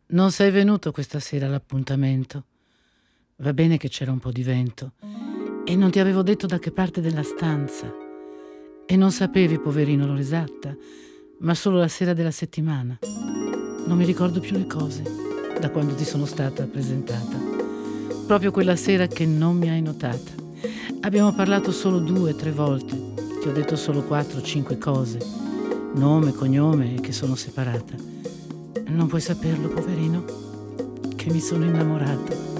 Non sei venuto questa sera all'appuntamento. Va bene che c'era un po' di vento e non ti avevo detto da che parte della stanza. E non sapevi, poverino, l'ora esatta, ma solo la sera della settimana. Non mi ricordo più le cose da quando ti sono stata presentata. Proprio quella sera che non mi hai notata. Abbiamo parlato solo 2 o 3 volte. Ti ho detto solo 4 o 5 cose. Nome, cognome e che sono separata. Non puoi saperlo, poverino, che mi sono innamorata.